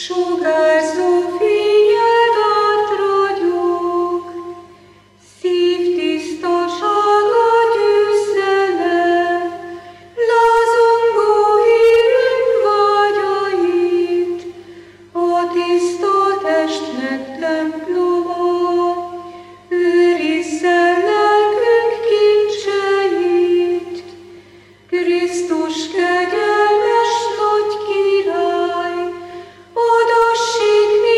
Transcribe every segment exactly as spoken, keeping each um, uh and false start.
Sugárzó fényed átragyog, szívtisztasága győzelem, lázongó hívünk vágyait, a tiszta testnek temploma, őrizze lelkünk kincseit. Krisztus kegyelmes nagy király, adassék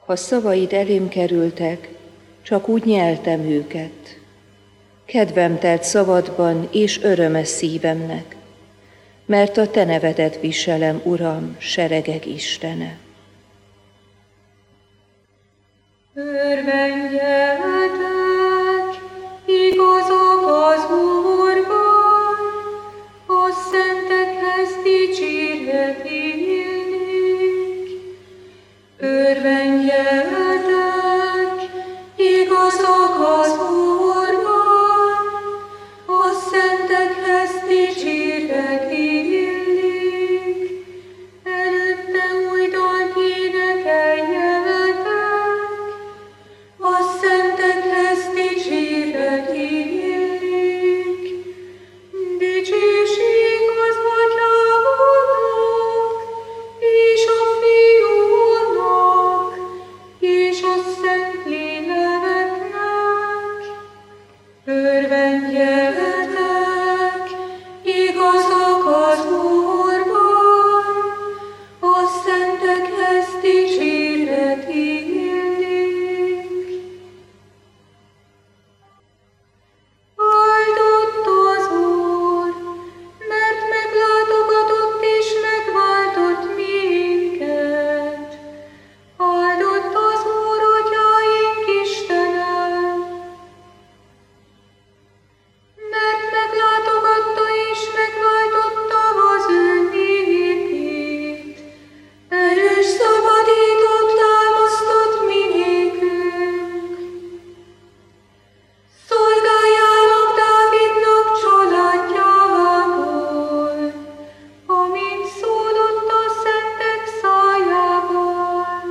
Ha szavaid elém kerültek, csak úgy nyeltem őket. Kedvem telt szavadban, és öröme szívemnek, mert a te nevedet viselem, Uram, seregek Istene. Örvendjetek, igazak az Úrban, a szentekhez dicséret illik. Örvendjetek, igazak az Úrban, a szentekhez dicséret illik. Előtte új dalt énekeljetek, a szentekhez dicséret illik. Dicsőség az Atyának, és a Fiúnak, és a Szentléleknek. Örvendjetek, igazak az Úrban, a szentekhez dicséret illik. Áldott az Úr, mert meglátogatott és megváltott minket. Áldott az Úr, Atyáink Istene, mert meglátogatta és megváltotta az ő népét. Erős szabadítót támasztott mi nékünk. Szolgájának Dávidnak családjából, amint szólott a szentek szájával.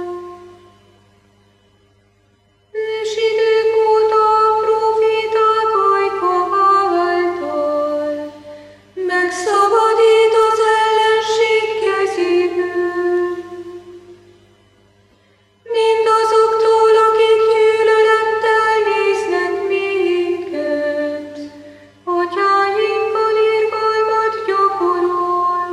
Ősidők óta a próféták ajka által megszabadít az ellenség kezéből. Mindazoktól, akik gyűlölettel néznek minket, atyáinkkal irgalmat gyakorol.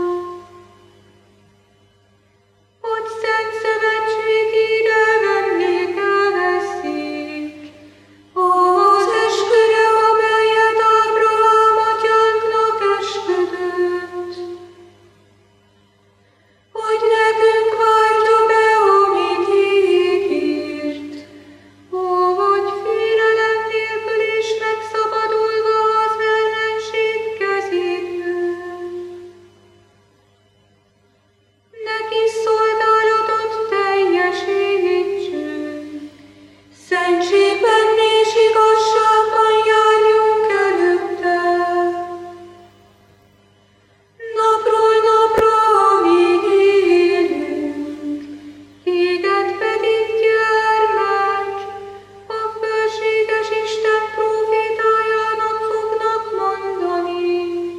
Hogy szent szövetségére emlékezzik, az esküre, amelyet Ábrahám atyánknak esküdött, hogy nekünk váltja be, amit ígért, hogy félelem nélkül és megszabadulva az ellenség kezéből. Neki szolgálatot teljesítsünk, szentségben és igazságban járjunk előtte. Napról napra, amíg élünk, téged pedig, gyermek, a fölséges Isten prófétájának fognak mondani.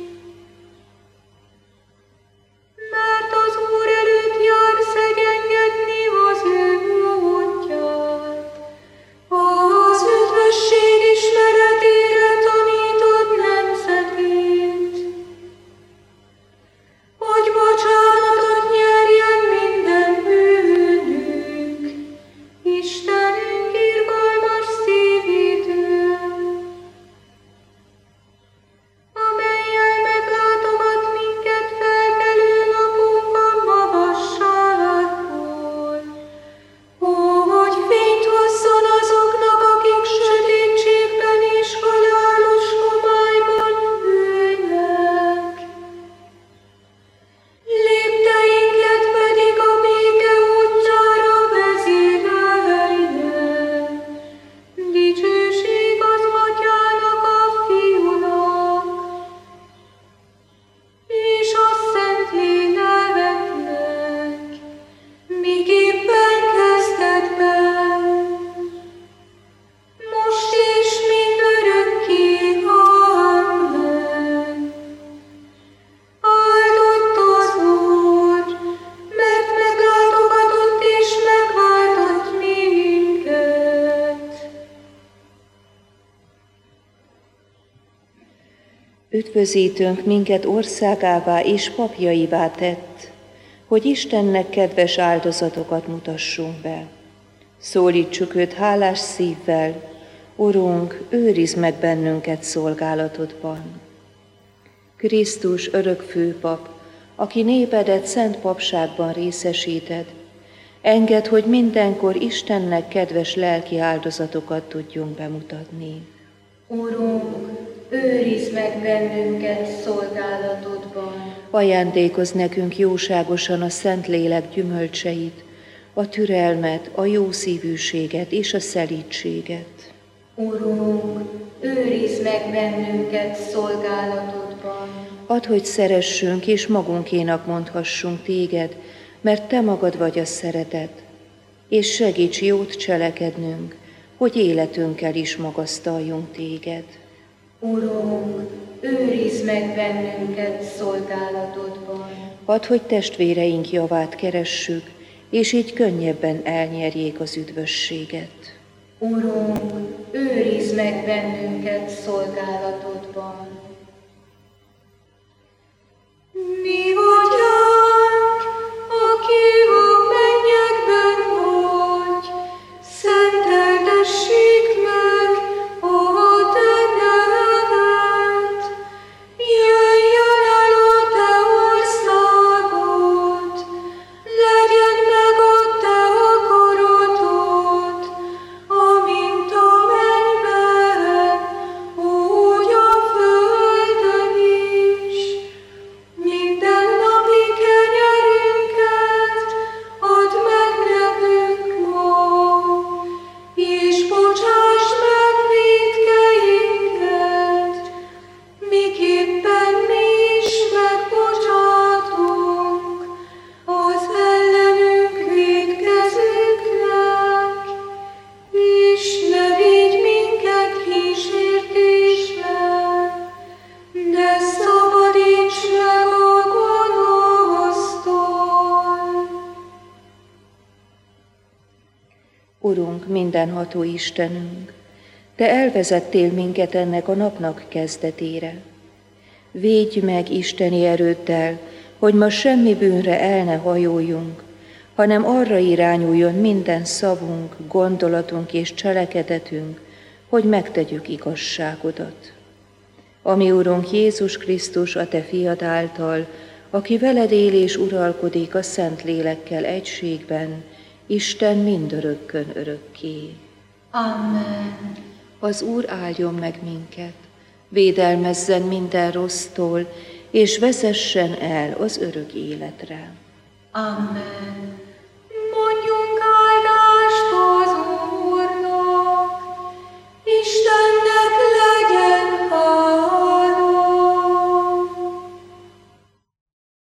Mert az Úr előtt jár szegényedni az ő útját, az üdvösség ismeretére tanítod nemzetét, hogy bocsánatot nyerjen minden bűnük, Istenünk irgalmas szívítől, amellyel meglátogat minket felkelő napunkban magasságból. Ó, hogy fényt hozzon azoknak, akik sötétségben és halálos homályban ülnek. Lépteinket pedig a béke útjára vezérelje. Dicsőség az Atyának, a Fiúnak, és a Szentléleknek, miképpen kezdetben, most és mindörökké. Amen. Áldott az Úr, mert meglátogatott és megváltott minket. Üdvözítőnk minket országává és papjaivá tett, hogy Istennek kedves áldozatokat mutassunk be. Szólítsuk őt hálás szívvel, Urunk, őrizd meg bennünket szolgálatodban. Krisztus örök főpap, aki népedet szent papságban részesíted, engedd, hogy mindenkor Istennek kedves lelki áldozatokat tudjunk bemutatni. Urunk, őrizd meg bennünket szolgálatodban. Ajándékozz nekünk jóságosan a Szentlélek gyümölcseit, a türelmet, a jószívűséget és a szelídséget. Urunk, őrizd meg bennünket szolgálatodban. Add, hogy szeressünk és magunkénak mondhassunk téged, mert te magad vagy a szeretet, és segíts jót cselekednünk, hogy életünkkel is magasztaljunk téged. Urunk, őrizd meg bennünket szolgálatodban. Add, hogy testvéreink javát keressük, és így könnyebben elnyerjék az üdvösséget. Urunk, őrizd meg bennünket szolgálatodban. Mi vagyunk, aki a mennyekben vagy, szenteltessék meg a te neved. Jöjjön el a te országod, legyen meg a te akaratod, amint a mennyben, úgy a földön is. Minden napi kenyerünket add meg nekünk ma, és bocsásd meg vétkeinket, miképpen mi is megbocsátunk az ellenünk vétkezőknek, és ne vigy minket kísértésbe, de szabadíts meg a gonosztól. Urunk, mindenható Istenünk, te elvezettél minket ennek a napnak kezdetére. Védj meg isteni erőddel, hogy ma semmi bűnre el ne hajoljunk, hanem arra irányuljon minden szavunk, gondolatunk és cselekedetünk, hogy megtegyük igazságodat. Ami Urunk Jézus Krisztus, a te fiad által, aki veled él és uralkodik a Szent Lélekkel egységben, Isten mindörökkön örökké. Amen. Az Úr áldjon meg minket, védelmezzen minden rossztól, és vezessen el az örök életre. Amen.